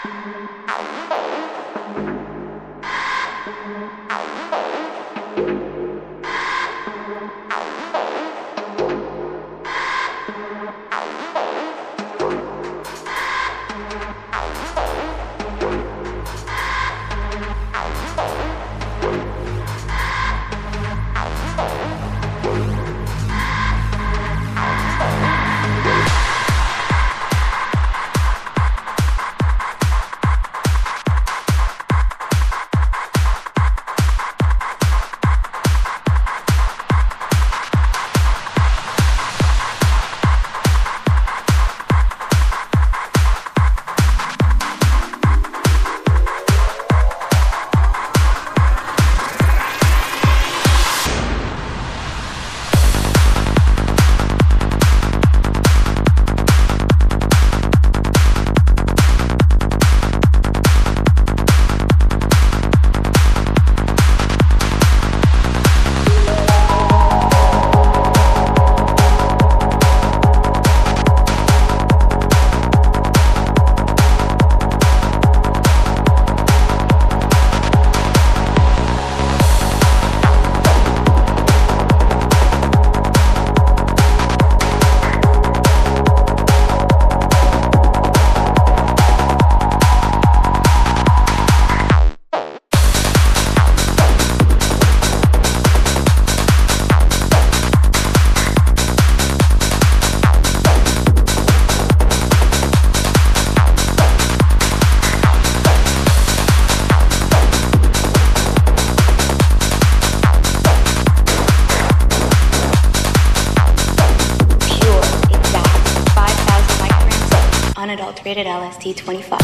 Unadulterated LSD 25.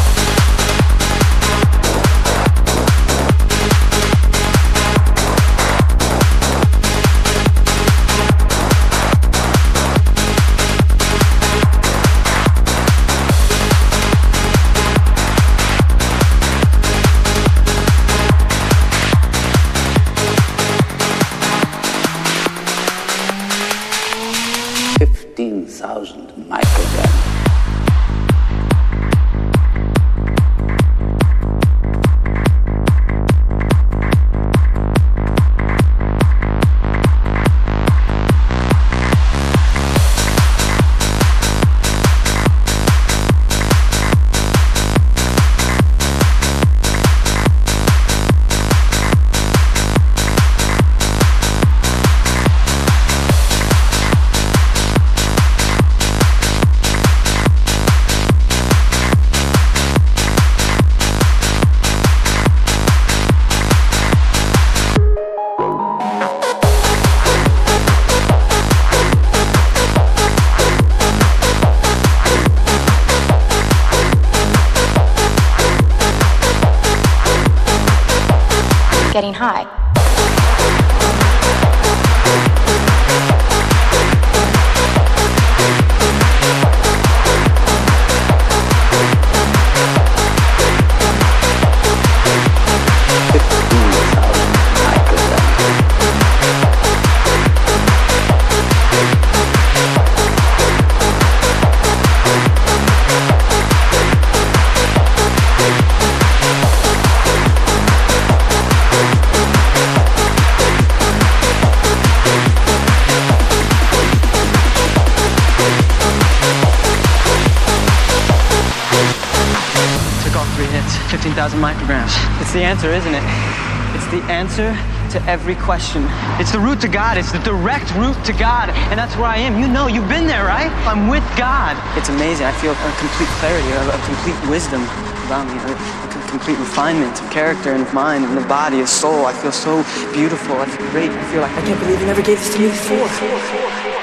Micrograms. Getting high. Took all 3 hits, 15,000 micrograms. It's the answer, isn't it? It's the answer to every question. It's the route to God. It's the direct route to God. And that's where I am. You know, you've been there, right? I'm with God. It's amazing. I feel a complete clarity, a complete wisdom about me, a complete refinement of character and of mind and the body, of soul. I feel so beautiful. I feel great. I feel like I can't believe you never gave this to me before.